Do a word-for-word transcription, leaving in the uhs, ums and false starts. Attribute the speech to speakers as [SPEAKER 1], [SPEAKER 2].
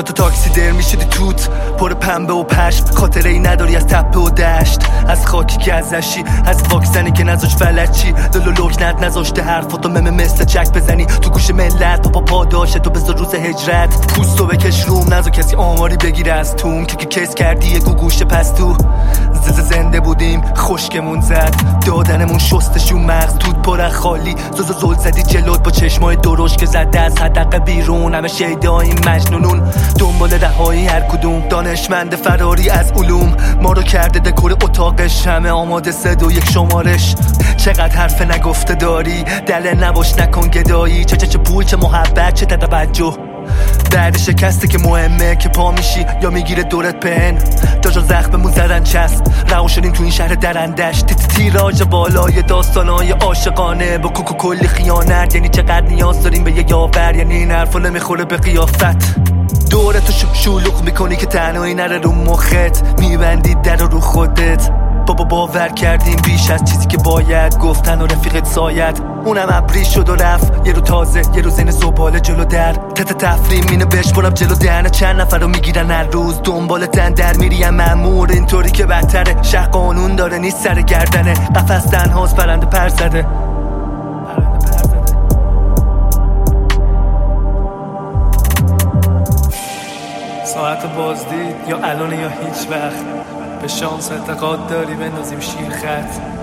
[SPEAKER 1] تا تو تاکسی در میشدی توت پر پنبه و پشم، خاطره ای نداری از تپه و دشت، از خاکی که ازشی، از واکسنی که نذاش فلجی، دلو لکنت نذاشته حرفاتو ممه مثل چک بزنی تو گوش ملت. پاپا پاداشه تو بذار روز هجرت، پوستو بکش روم، نذار کسی آماری بگیره از توم که که کس کردی یه گوگوش پس تو زز زنده بودیم خشکمون زد، دادنمون شستشون مغز دود پر خالی، زوزو زل زدی جلوت با چشمای درشت که زده از حدقه بیرون، همه شیداییم مجنونون دنبال رهایی هر کدوم، دانشمند فراری از علوم ما رو کرده دکور اتاقش، همه آماده صد و یک شمارش. چقدر حرف نگفته داری، دل نباش نکن گدایی، چه چه چه پول چه محبت چه توجه، درد شکسته که مهمه که پا میشی یا میگیره دورت پهن، جاجا زخممون زدن چسب رها شدیم تو این شهر درندش، تی تیراژ بالای داستانای عاشقانه با کوکو کلی خیانت، یعنی چقدر نیاز داریم به یه یاور، یعنی این حرفا نمیخوره به قیافت، دورتو شلوغ میکنی که تنهایی نره رو مخت، میبندی در رو خودت، بابا باور کردیم بیش از چیزی که باید گفتن و رفیقت سایت، اونم ابری شد و رفت، یه رو تازه یه رو زین زباله جلو در، تت تفریم اینو بشمرم جلو دهنه، چند نفر رو میگیرن هر روز دنبال تن در میریم مأمور، اینطوری که بدتره، شهر قانون داره نیست سر گردنه، قفس تنهاست پرنده پر زده. ساعت بازدید یا الان یا هیچ وقت، به شانس اعتقاد داری بندازیم شیر خط،